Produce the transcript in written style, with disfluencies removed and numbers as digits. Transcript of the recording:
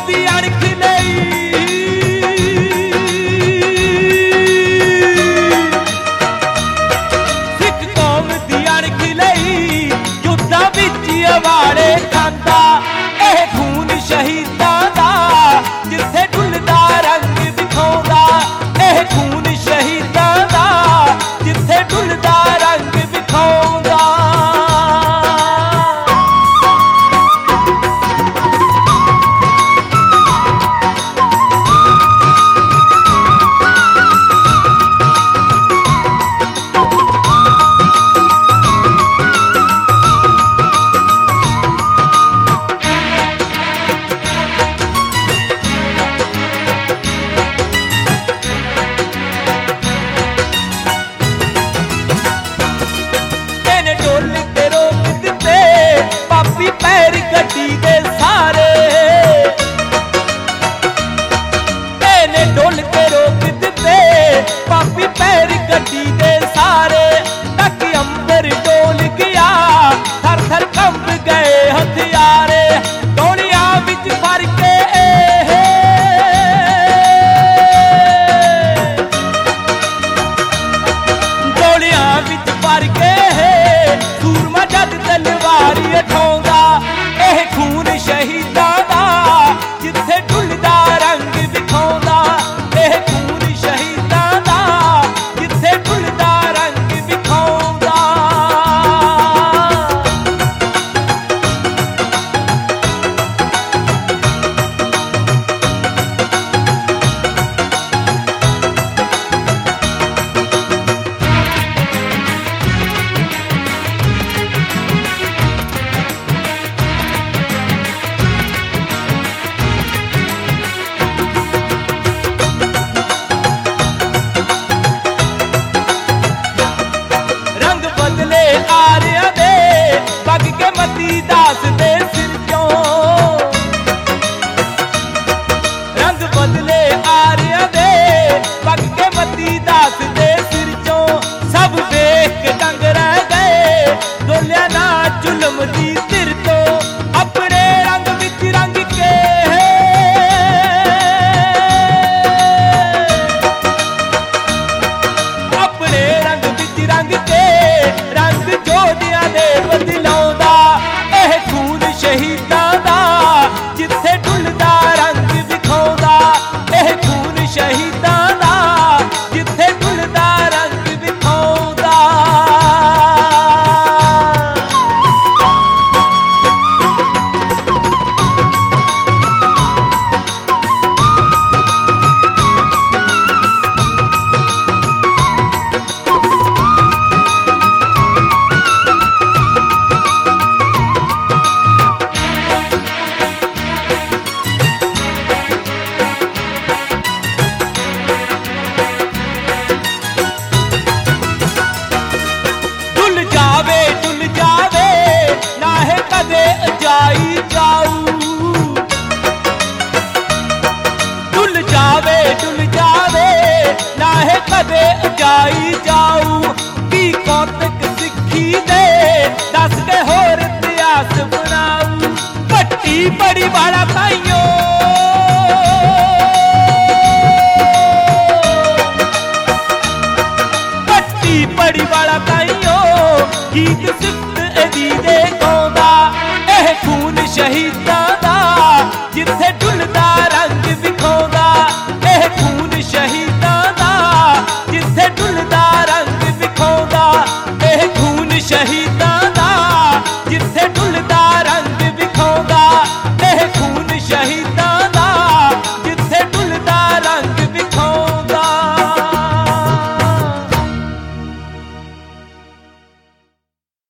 दी अणख नहीं सिख कौम दी अणख नहीं युद्धां विच अवाड़े खांदा एह खून शहीदां दा जिथे डुलदा रंग दिखाउंदा एह खून शहीदां दा जिथे डुलदा रंग दिखाउंदा। पैर गड्डी दे सारे एने डोल के रोक दिते पापी पैर गड्डी दे सारे तक अंबर डोल गया थर थर कंब गए हथियारे गोलियां विच भर के गोलियां विच भर के सूरमा जद तलवारी उठाउंदा एह खून शहीदां दा जिथे डुलदा रंग दिखाउंदा एह खून शहीदां दा जिथे डुलदा रंग दिखाउंदा। आर्या दे पग के मती दास दे सिर चों रंग बदले आर्या दे पग के मती दास दे सिर चों सब देख के दंग रह गए डोलिया ना जुल्म दी सिर तो अपने रंग विच रंग के अपने रंग विच रंग के रंग जोधियां दे बदलाउंदा एह खून शहीदां दा जिथे डुलदा रंग दिखाउंदा एह खून शहीदां दा जिथे डुलदा रंग दिखाउंदा। डुल जावे ना है कदे जाई जाऊ डुल जावे ना है कदे जाई जाऊ की कौतक सिक्खी दे दस के होर इतिहास बनाऊ भट्टी बड़ी बड़ा